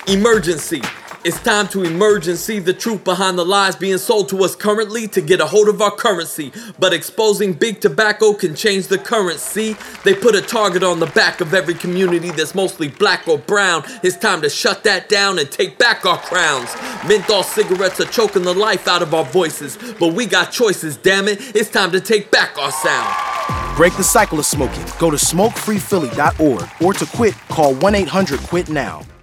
Emergency. It's time to emerge and see the truth behind the lies being sold to us currently to get a hold of our currency. But exposing big tobacco can change the currency. They put a target on the back of every community that's mostly black or brown. It's time to shut that down and take back our crowns. Menthol cigarettes are choking the life out of our voices, but we got choices, damn it. It's time to take back our sound. Break the cycle of smoking. Go to smokefreephilly.org or to quit, call 1-800-QUIT now.